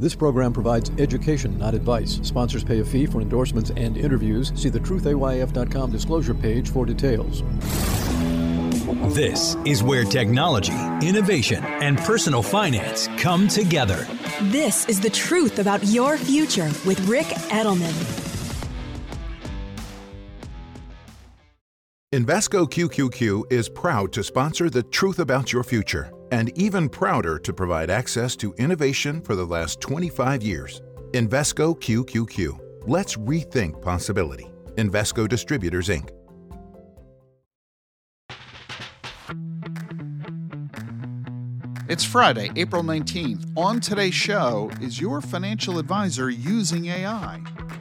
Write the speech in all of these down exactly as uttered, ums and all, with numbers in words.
This program provides education, not advice. Sponsors pay a fee for endorsements and interviews. See the truth A Y F dot com disclosure page for details. This is where technology, innovation, and personal finance come together. This is the truth about your future with Ric Edelman. Invesco Q Q Q is proud to sponsor The Truth About Your Future, and even prouder to provide access to innovation for the last twenty-five years. Invesco Q Q Q. Let's rethink possibility. Invesco Distributors, Incorporated. It's Friday, April nineteenth. On today's show, is your financial advisor using A I?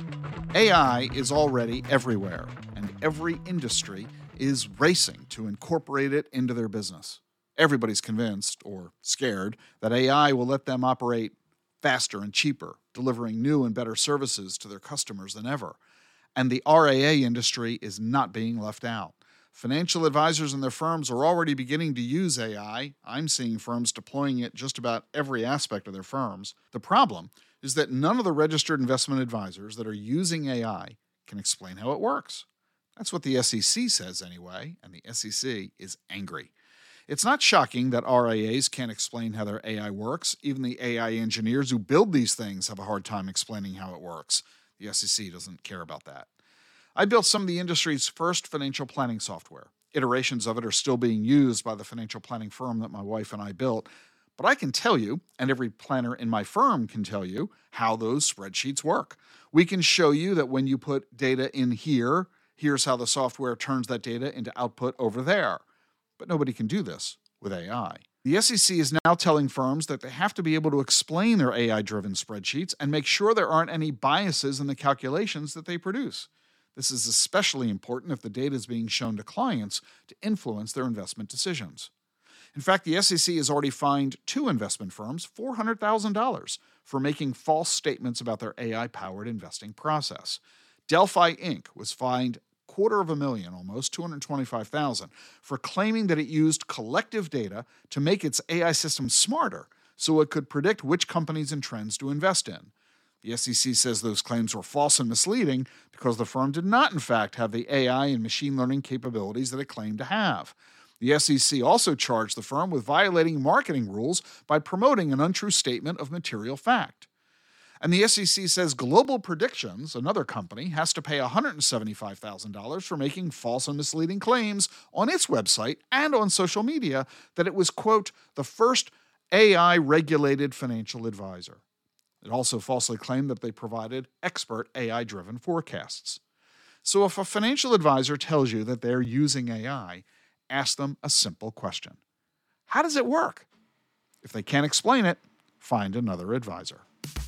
A I is already everywhere, and every industry is racing to incorporate it into their business. Everybody's convinced, or scared, that A I will let them operate faster and cheaper, delivering new and better services to their customers than ever. And the R I A industry is not being left out. Financial advisors and their firms are already beginning to use A I. I'm seeing firms deploying it just about every aspect of their firms. The problem is that none of the registered investment advisors that are using A I can explain how it works. That's what the S E C says anyway, and the S E C is angry. It's not shocking that R I As can't explain how their A I works. Even the A I engineers who build these things have a hard time explaining how it works. The S E C doesn't care about that. I built some of the industry's first financial planning software. Iterations of it are still being used by the financial planning firm that my wife and I built. But I can tell you, and every planner in my firm can tell you, how those spreadsheets work. We can show you that when you put data in here, here's how the software turns that data into output over there. But nobody can do this with A I. The S E C is now telling firms that they have to be able to explain their A I-driven spreadsheets and make sure there aren't any biases in the calculations that they produce. This is especially important if the data is being shown to clients to influence their investment decisions. In fact, the S E C has already fined two investment firms four hundred thousand dollars for making false statements about their A I-powered investing process. Delphi Incorporated was fined quarter of a million, almost two hundred twenty-five thousand dollars, for claiming that it used collective data to make its A I system smarter so it could predict which companies and trends to invest in. The S E C says those claims were false and misleading because the firm did not, in fact, have the A I and machine learning capabilities that it claimed to have. The S E C also charged the firm with violating marketing rules by promoting an untrue statement of material fact. And the S E C says Global Predictions, another company, has to pay one hundred seventy-five thousand dollars for making false and misleading claims on its website and on social media that it was, quote, the first A I-regulated financial advisor. It also falsely claimed that they provided expert A I-driven forecasts. So if a financial advisor tells you that they're using A I, ask them a simple question. How does it work? If they can't explain it, find another advisor.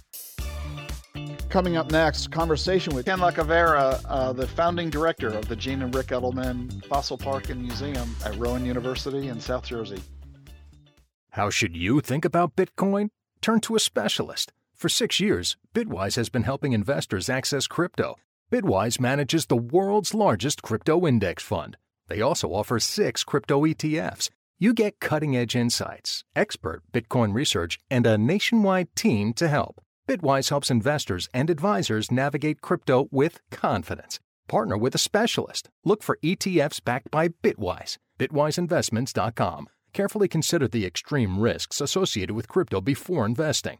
Coming up next, conversation with Ken LaCavera, uh, the founding director of the Gene and Ric Edelman Fossil Park and Museum at Rowan University in South Jersey. How should you think about Bitcoin? Turn to a specialist. For six years, Bitwise has been helping investors access crypto. Bitwise manages the world's largest crypto index fund. They also offer six crypto E T Fs. You get cutting-edge insights, expert Bitcoin research, and a nationwide team to help. Bitwise helps investors and advisors navigate crypto with confidence. Partner with a specialist. Look for E T Fs backed by Bitwise. Bitwise Investments dot com. Carefully consider the extreme risks associated with crypto before investing.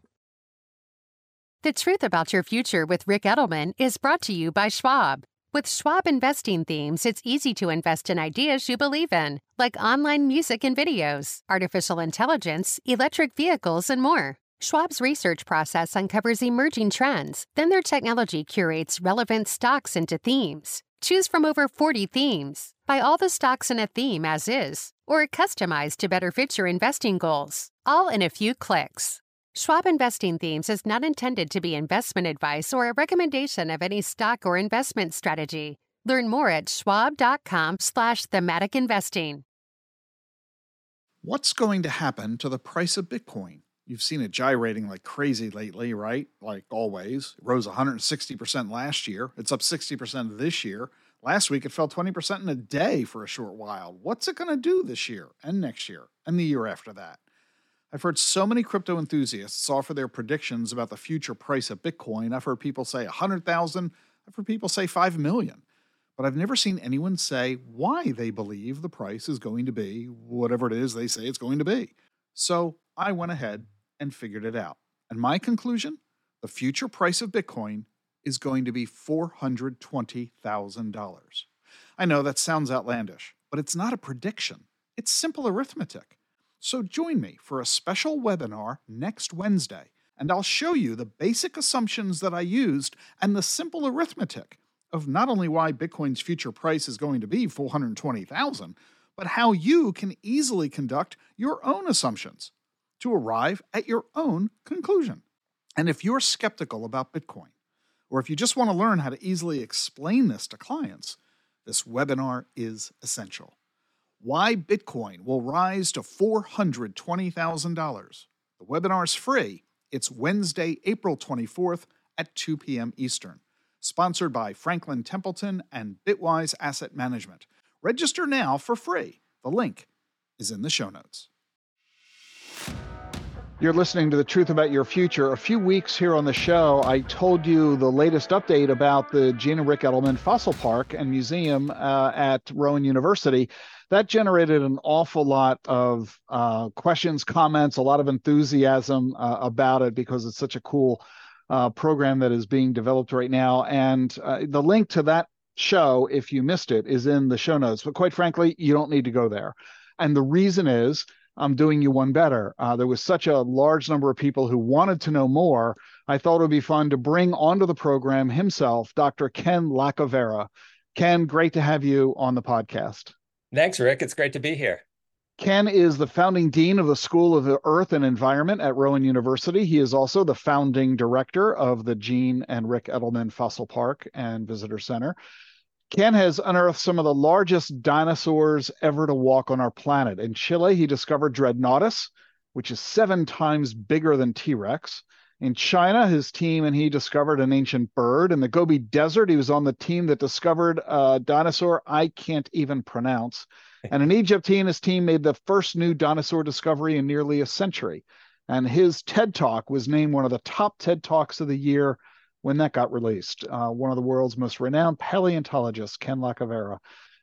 The Truth About Your Future with Ric Edelman is brought to you by Schwab. With Schwab investing themes, it's easy to invest in ideas you believe in, like online music and videos, artificial intelligence, electric vehicles, and more. Schwab's research process uncovers emerging trends. Then their technology curates relevant stocks into themes. Choose from over forty themes. Buy all the stocks in a theme as is, or customized to better fit your investing goals, all in a few clicks. Schwab Investing Themes is not intended to be investment advice or a recommendation of any stock or investment strategy. Learn more at schwab.com slash thematic investing. What's going to happen to the price of Bitcoin? You've seen it gyrating like crazy lately, right? Like always. It rose one hundred sixty percent last year. It's up sixty percent this year. Last week, it fell twenty percent in a day for a short while. What's it going to do this year and next year and the year after that? I've heard so many crypto enthusiasts offer their predictions about the future price of Bitcoin. I've heard people say one hundred thousand. I've heard people say five million. But I've never seen anyone say why they believe the price is going to be whatever it is they say it's going to be. So I went ahead and figured it out. And my conclusion? The future price of Bitcoin is going to be four hundred twenty thousand dollars. I know that sounds outlandish, but it's not a prediction. It's simple arithmetic. So join me for a special webinar next Wednesday, and I'll show you the basic assumptions that I used and the simple arithmetic of not only why Bitcoin's future price is going to be four hundred twenty thousand dollars, but how you can easily conduct your own assumptions to arrive at your own conclusion. And if you're skeptical about Bitcoin, or if you just want to learn how to easily explain this to clients, this webinar is essential. Why Bitcoin will rise to four hundred twenty thousand dollars. The webinar is free. It's Wednesday, April twenty-fourth at two p.m. Eastern. Sponsored by Franklin Templeton and Bitwise Asset Management. Register now for free. The link is in the show notes. You're listening to The Truth About Your Future. A few weeks here on the show, I told you the latest update about the Gene and Rick Edelman Fossil Park and Museum uh, at Rowan University. That generated an awful lot of uh, questions, comments, a lot of enthusiasm uh, about it because it's such a cool uh, program that is being developed right now. And uh, the link to that show, if you missed it, is in the show notes. But quite frankly, you don't need to go there. And the reason is, I'm doing you one better. Uh, there was such a large number of people who wanted to know more. I thought it would be fun to bring onto the program himself, Doctor Ken Lacovera. Ken, great to have you on the podcast. Thanks, Rick. It's great to be here. Ken is the founding dean of the School of the Earth and Environment at Rowan University. He is also the founding director of the Gene and Rick Edelman Fossil Park and Visitor Center. Ken has unearthed some of the largest dinosaurs ever to walk on our planet. In Chile, he discovered Dreadnoughtus, which is seven times bigger than T-Rex. In China, his team and he discovered an ancient bird. In the Gobi Desert, he was on the team that discovered a dinosaur I can't even pronounce. And in Egypt, he and his team made the first new dinosaur discovery in nearly a century. And his TED Talk was named one of the top TED Talks of the year when that got released. Uh, one of the world's most renowned paleontologists, Ken Lacovera.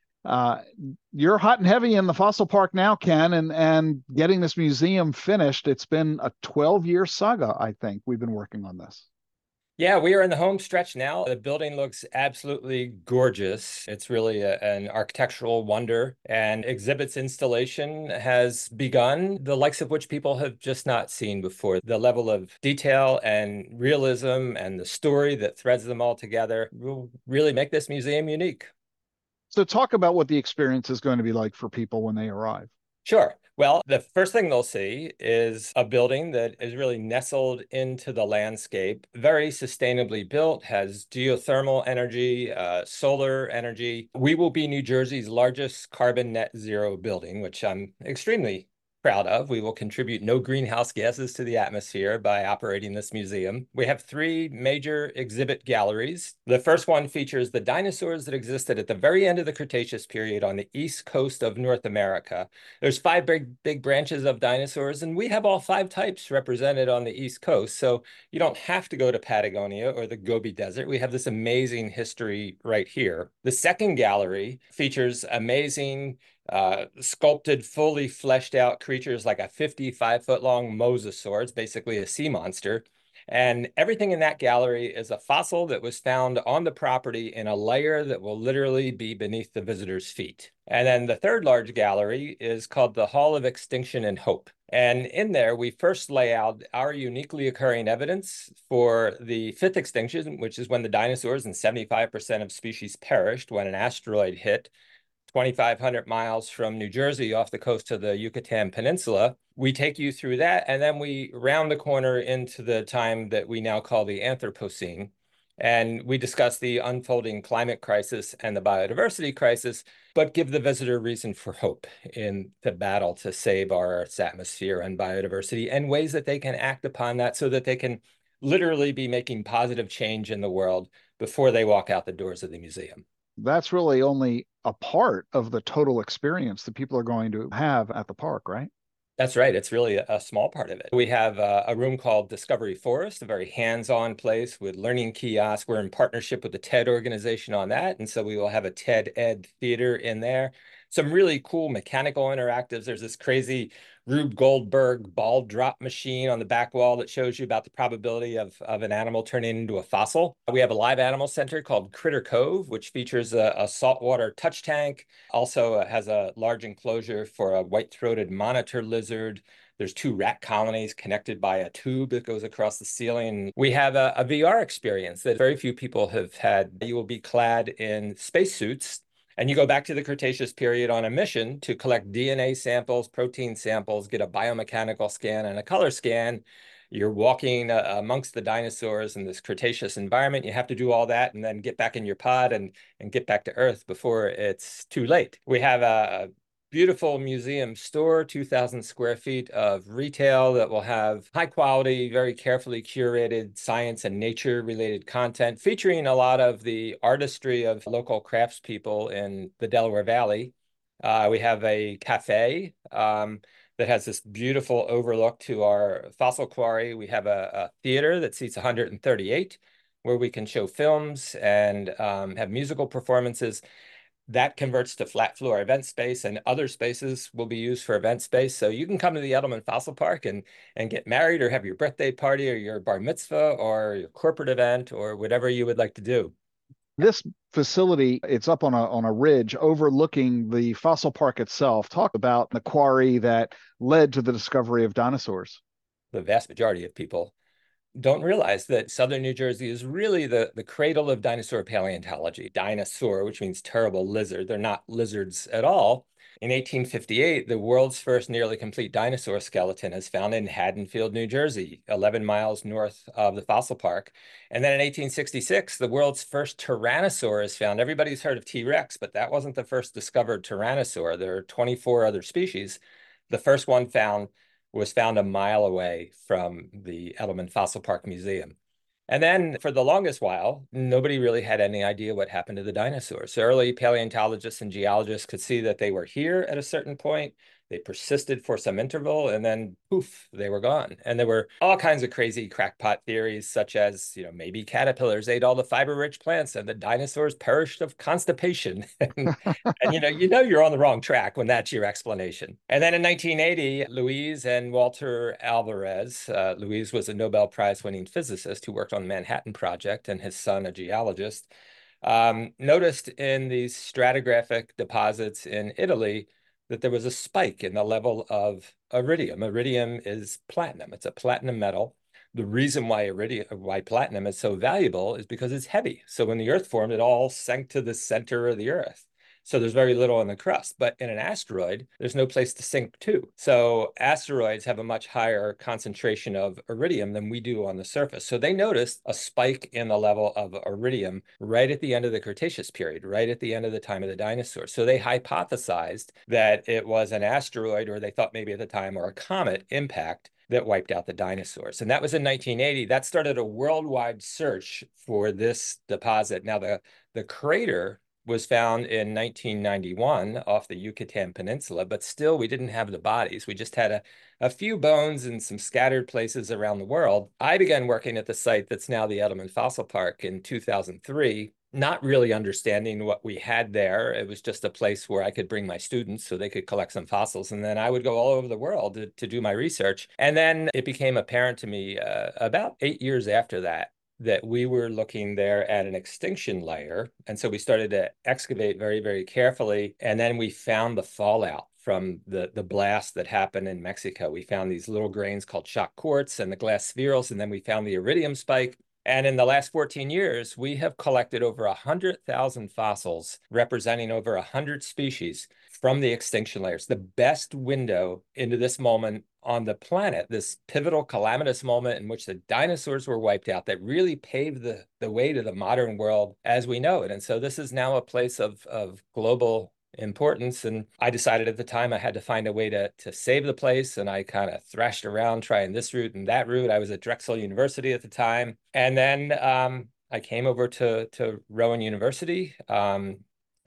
Uh, you're hot and heavy in the fossil park now, Ken, and, and getting this museum finished. It's been a twelve-year saga, I think. We've been working on this. Yeah, we are in the home stretch now. The building looks absolutely gorgeous. It's really a, an architectural wonder, and exhibits installation has begun, the likes of which people have just not seen before. The level of detail and realism and the story that threads them all together will really make this museum unique. So talk about what the experience is going to be like for people when they arrive. Sure. Well, the first thing they'll see is a building that is really nestled into the landscape, very sustainably built, has geothermal energy, uh, solar energy. We will be New Jersey's largest carbon net zero building, which I'm extremely proud of. We will contribute no greenhouse gases to the atmosphere by operating this museum. We have three major exhibit galleries. The first one features the dinosaurs that existed at the very end of the Cretaceous period on the east coast of North America. There's five big, big branches of dinosaurs, and we have all five types represented on the east coast. So you don't have to go to Patagonia or the Gobi Desert. We have this amazing history right here. The second gallery features amazing Uh, sculpted, fully fleshed out creatures like a fifty-five foot long mosasaur. It's basically a sea monster. And everything in that gallery is a fossil that was found on the property in a layer that will literally be beneath the visitor's feet. And then the third large gallery is called the Hall of Extinction and Hope. And in there, we first lay out our uniquely occurring evidence for the fifth extinction, which is when the dinosaurs and seventy-five percent of species perished when an asteroid hit twenty-five hundred miles from New Jersey off the coast of the Yucatan Peninsula. We take you through that, and then we round the corner into the time that we now call the Anthropocene. And we discuss the unfolding climate crisis and the biodiversity crisis, but give the visitor reason for hope in the battle to save our Earth's atmosphere and biodiversity, and ways that they can act upon that so that they can literally be making positive change in the world before they walk out the doors of the museum. That's really only a part of the total experience that people are going to have at the park, right? That's right. It's really a, a small part of it. We have a, a room called Discovery Forest, a very hands-on place with learning kiosks. We're in partnership with the TED organization on that. And so we will have a TED Ed theater in there. Some really cool mechanical interactives. There's this crazy Rube Goldberg ball drop machine on the back wall that shows you about the probability of, of an animal turning into a fossil. We have a live animal center called Critter Cove, which features a, a saltwater touch tank. Also has a large enclosure for a white-throated monitor lizard. There's two rat colonies connected by a tube that goes across the ceiling. We have a, a V R experience that very few people have had. You will be clad in spacesuits, and you go back to the Cretaceous period on a mission to collect D N A samples, protein samples, get a biomechanical scan and a color scan. You're walking uh, amongst the dinosaurs in this Cretaceous environment. You have to do all that and then get back in your pod and, and get back to Earth before it's too late. We have a beautiful museum store, two thousand square feet of retail that will have high quality, very carefully curated science and nature related content, featuring a lot of the artistry of local craftspeople in the Delaware Valley. Uh, we have a cafe um, that has this beautiful overlook to our fossil quarry. We have a, a theater that seats one hundred thirty-eight, where we can show films and um, have musical performances. That converts to flat floor event space, and other spaces will be used for event space. So you can come to the Edelman Fossil Park and, and get married or have your birthday party or your bar mitzvah or your corporate event or whatever you would like to do. This facility, it's up on a, on a ridge overlooking the fossil park itself. Talk about the quarry that led to the discovery of dinosaurs. The vast majority of people don't realize that southern New Jersey is really the, the cradle of dinosaur paleontology. Dinosaur, which means terrible lizard. They're not lizards at all. In eighteen fifty-eight, the world's first nearly complete dinosaur skeleton is found in Haddonfield, New Jersey, eleven miles north of the fossil park. And then in eighteen sixty-six, the world's first tyrannosaur is found. Everybody's heard of T-Rex, but that wasn't the first discovered tyrannosaur. There are twenty-four other species. The first one found was found a mile away from the Edelman Fossil Park Museum. And then for the longest while, nobody really had any idea what happened to the dinosaurs. So early paleontologists and geologists could see that they were here at a certain point. They persisted for some interval, and then poof, they were gone. And there were all kinds of crazy crackpot theories, such as, you know, maybe caterpillars ate all the fiber-rich plants and the dinosaurs perished of constipation. and, and, you know, you know you're on the wrong track when that's your explanation. And then in nineteen eighty, Louise and Walter Alvarez, uh, Louise was a Nobel Prize-winning physicist who worked on the Manhattan Project, and his son, a geologist, um, noticed in these stratigraphic deposits in Italy that there was a spike in the level of iridium. Iridium is platinum. It's a platinum metal. The reason why iridium, why platinum is so valuable is because it's heavy. So when the Earth formed, it all sank to the center of the Earth. So there's very little in the crust. But in an asteroid, there's no place to sink to. So asteroids have a much higher concentration of iridium than we do on the surface. So they noticed a spike in the level of iridium right at the end of the Cretaceous period, right at the end of the time of the dinosaurs. So they hypothesized that it was an asteroid, or they thought maybe at the time, or a comet impact that wiped out the dinosaurs. And that was in nineteen eighty. That started a worldwide search for this deposit. Now, the, the crater was found in nineteen ninety-one off the Yucatan Peninsula, but still we didn't have the bodies. We just had a, a few bones in some scattered places around the world. I began working at the site that's now the Edelman Fossil Park in two thousand three, not really understanding what we had there. It was just a place where I could bring my students so they could collect some fossils, and then I would go all over the world to, to do my research. And then it became apparent to me uh, about eight years after that, that we were looking there at an extinction layer. And so we started to excavate very, very carefully. And then we found the fallout from the, the blast that happened in Mexico. We found these little grains called shock quartz and the glass spherules, and then we found the iridium spike. And in the last fourteen years, we have collected over one hundred thousand fossils representing over one hundred species from the extinction layers. The best window into this moment on the planet, this pivotal calamitous moment in which the dinosaurs were wiped out, that really paved the, the way to the modern world as we know it. And so this is now a place of, of global importance. And I decided at the time I had to find a way to, to save the place. And I kind of thrashed around trying this route and that route. I was at Drexel University at the time. And then um, I came over to, to Rowan University. Um,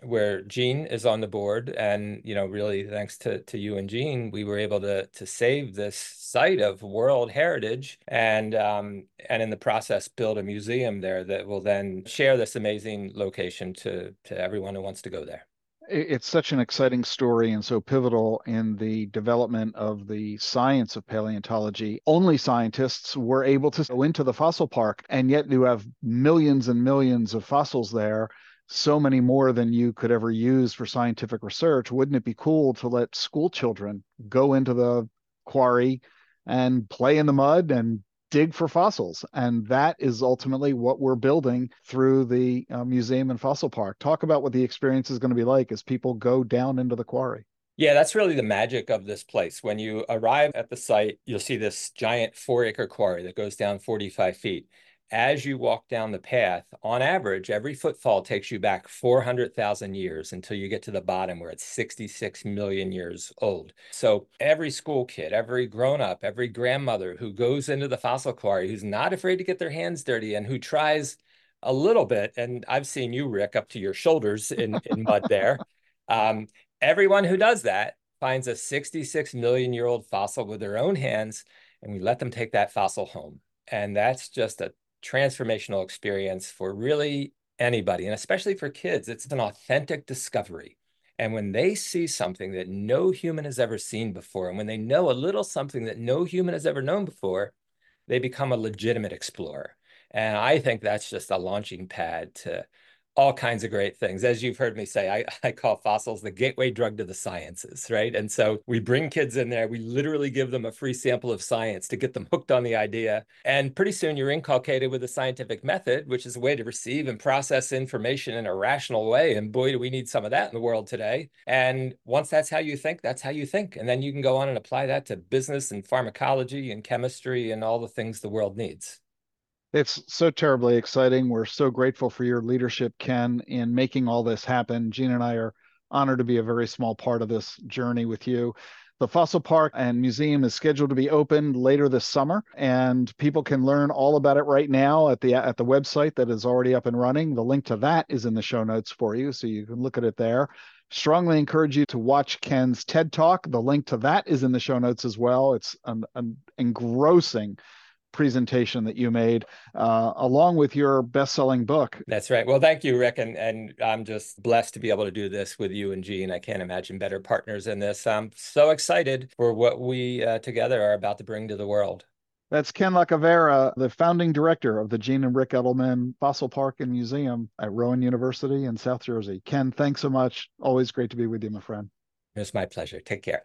where Gene is on the board. And, you know, really thanks to, to you and Gene, we were able to, to save this site of World Heritage and, um, and in the process, build a museum there that will then share this amazing location to, to everyone who wants to go there. It's such an exciting story and so pivotal in the development of the science of paleontology. Only scientists were able to go into the fossil park, and yet you have millions and millions of fossils there, so many more than you could ever use for scientific research. Wouldn't it be cool to let school children go into the quarry and play in the mud and dig for fossils? And that is ultimately what we're building through the uh, museum and fossil park. Talk about what the experience is going to be like as people go down into the quarry. Yeah, that's really the magic of this place. When you arrive at the site, you'll see this giant four acre quarry that goes down forty-five feet. As you walk down the path, on average, every footfall takes you back four hundred thousand years until you get to the bottom where it's sixty-six million years old. So every school kid, every grown-up, every grandmother who goes into the fossil quarry, who's not afraid to get their hands dirty and who tries a little bit, and I've seen you, Rick, up to your shoulders in, in mud there. Um, everyone who does that finds a sixty-six million year old fossil with their own hands, and we let them take that fossil home. And that's just a transformational experience for really anybody, and especially for kids. It's an authentic discovery. And when they see something that no human has ever seen before, and when they know a little something that no human has ever known before, they become a legitimate explorer. And I think that's just a launching pad to all kinds of great things. As you've heard me say, I, I call fossils the gateway drug to the sciences, right? And so we bring kids in there, we literally give them a free sample of science to get them hooked on the idea. And pretty soon you're inculcated with a scientific method, which is a way to receive and process information in a rational way. And boy, do we need some of that in the world today. And once that's how you think, that's how you think. And then you can go on and apply that to business and pharmacology and chemistry and all the things the world needs. It's so terribly exciting. We're so grateful for your leadership, Ken, in making all this happen. Gene and I are honored to be a very small part of this journey with you. The Fossil Park and Museum is scheduled to be opened later this summer, and people can learn all about it right now at the at the website that is already up and running. The link to that is in the show notes for you, so you can look at it there. Strongly encourage you to watch Ken's TED Talk. The link to that is in the show notes as well. It's an, an engrossing presentation that you made, uh, along with your best-selling book. That's right. Well, thank you, Rick. And, and I'm just blessed to be able to do this with you and Gene. I can't imagine better partners in this. I'm so excited for what we uh, together are about to bring to the world. That's Ken Lacavera, the founding director of the Gene and Rick Edelman Fossil Park and Museum at Rowan University in South Jersey. Ken, thanks so much. Always great to be with you, my friend. It's my pleasure. Take care.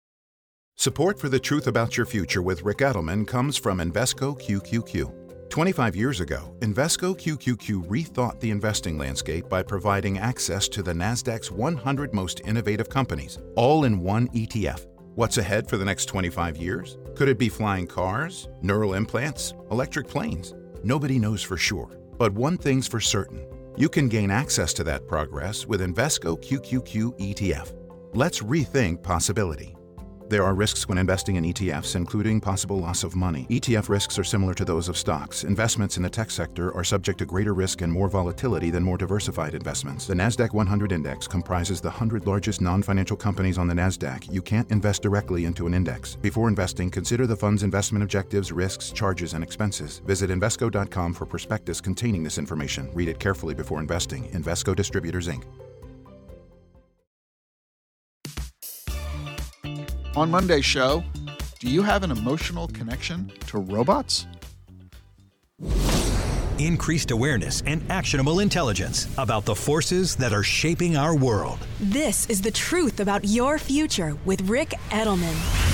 Support for The Truth About Your Future with Rick Edelman comes from Invesco Q Q Q. twenty-five years ago, Invesco Q Q Q rethought the investing landscape by providing access to the Nasdaq's one hundred most innovative companies, all in one E T F. What's ahead for the next twenty-five years? Could it be flying cars, neural implants, electric planes? Nobody knows for sure. But one thing's for certain. You can gain access to that progress with Invesco Q Q Q E T F. Let's rethink possibility. There are risks when investing in E T Fs, including possible loss of money. E T F risks are similar to those of stocks. Investments in the tech sector are subject to greater risk and more volatility than more diversified investments. The Nasdaq one hundred Index comprises the one hundred largest non-financial companies on the Nasdaq. You can't invest directly into an index. Before investing, consider the fund's investment objectives, risks, charges, and expenses. Visit Invesco dot com for prospectus containing this information. Read it carefully before investing. Invesco Distributors, Incorporated. On Monday's show, do you have an emotional connection to robots? Increased awareness and actionable intelligence about the forces that are shaping our world. This is The Truth About Your Future with Rick Edelman.